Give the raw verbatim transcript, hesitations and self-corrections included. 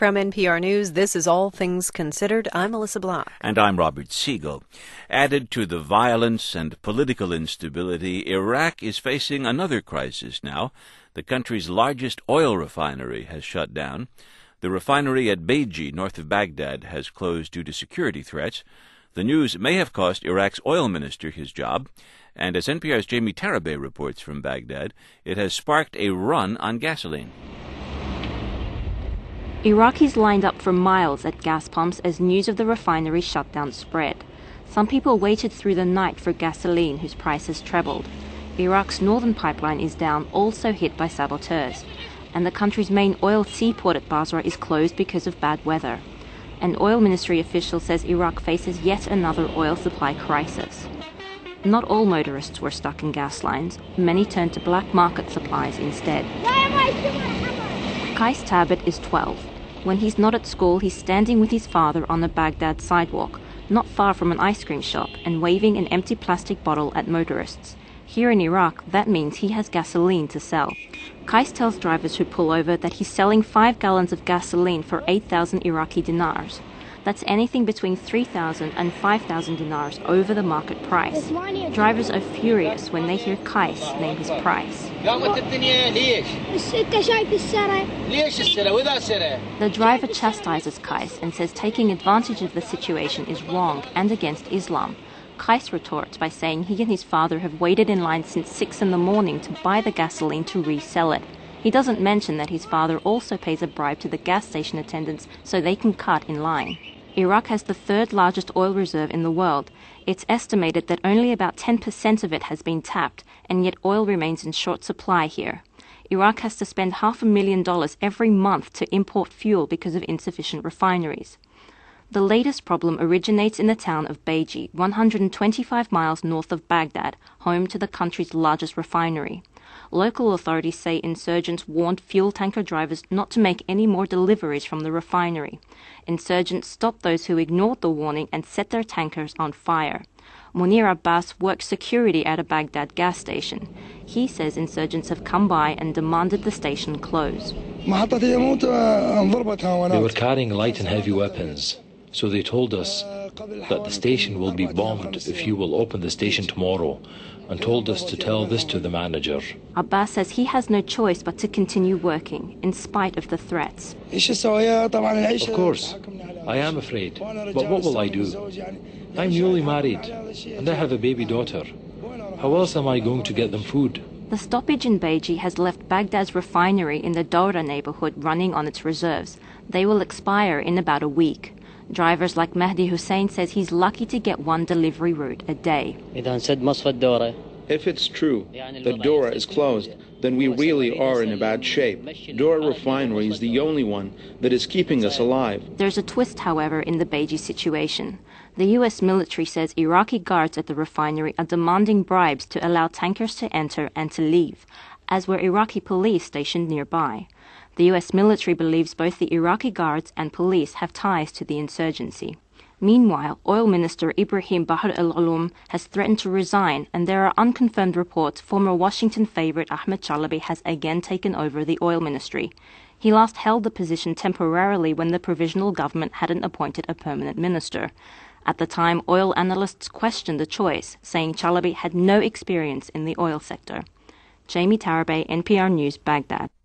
From N P R News, this is All Things Considered. I'm Melissa Block. And I'm Robert Siegel. Added to the violence and political instability, Iraq is facing another crisis now. The country's largest oil refinery has shut down. The refinery at Beji, north of Baghdad, has closed due to security threats. The news may have cost Iraq's oil minister his job. And as N P R's Jamie Tarabay reports from Baghdad, it has sparked a run on gasoline. Iraqis lined up for miles at gas pumps as news of the refinery shutdown spread. Some people waited through the night for gasoline, whose price has trebled. Iraq's northern pipeline is down, also hit by saboteurs. And the country's main oil seaport at Basra is closed because of bad weather. An oil ministry official says Iraq faces yet another oil supply crisis. Not all motorists were stuck in gas lines. Many turned to black market supplies instead. Qais Tabit is twelve. When he's not at school, he's standing with his father on the Baghdad sidewalk, not far from an ice cream shop, and waving an empty plastic bottle at motorists. Here in Iraq, that means he has gasoline to sell. Qais tells drivers who pull over that he's selling five gallons of gasoline for eight thousand Iraqi dinars. That's anything between three thousand and five thousand dinars over the market price. Drivers are furious when they hear Qais name his price. The driver chastises Qais and says taking advantage of the situation is wrong and against Islam. Qais retorts by saying he and his father have waited in line since six in the morning to buy the gasoline to resell it. He doesn't mention that his father also pays a bribe to the gas station attendants so they can cut in line. Iraq has the third largest oil reserve in the world. It's estimated that only about ten percent of it has been tapped, and yet oil remains in short supply here. Iraq has to spend half a million dollars every month to import fuel because of insufficient refineries. The latest problem originates in the town of Beji, one hundred twenty-five miles north of Baghdad, home to the country's largest refinery. Local authorities say insurgents warned fuel tanker drivers not to make any more deliveries from the refinery. Insurgents stopped those who ignored the warning and set their tankers on fire. Munir Abbas works security at a Baghdad gas station. He says insurgents have come by and demanded the station close. They were carrying light and heavy weapons, so they told us that the station will be bombed if you will open the station tomorrow, and told us to tell this to the manager. Abbas says he has no choice but to continue working, in spite of the threats. Of course, I am afraid, but what will I do? I'm newly married, and I have a baby daughter. How else am I going to get them food? The stoppage in Beji has left Baghdad's refinery in the Dawra neighborhood running on its reserves. They will expire in about a week. Drivers like Mahdi Hussein says he's lucky to get one delivery route a day. If it's true that Dawra is closed, then we really are in a bad shape. Dawra refinery is the only one that is keeping us alive. There's a twist, however, in the Beji situation. The U S military says Iraqi guards at the refinery are demanding bribes to allow tankers to enter and to leave, as were Iraqi police stationed nearby. The U S military believes both the Iraqi guards and police have ties to the insurgency. Meanwhile, Oil Minister Ibrahim Bahr al-Aloum has threatened to resign, and there are unconfirmed reports former Washington favorite Ahmed Chalabi has again taken over the oil ministry. He last held the position temporarily when the provisional government hadn't appointed a permanent minister. At the time, oil analysts questioned the choice, saying Chalabi had no experience in the oil sector. Jamie Tarabay, N P R News, Baghdad.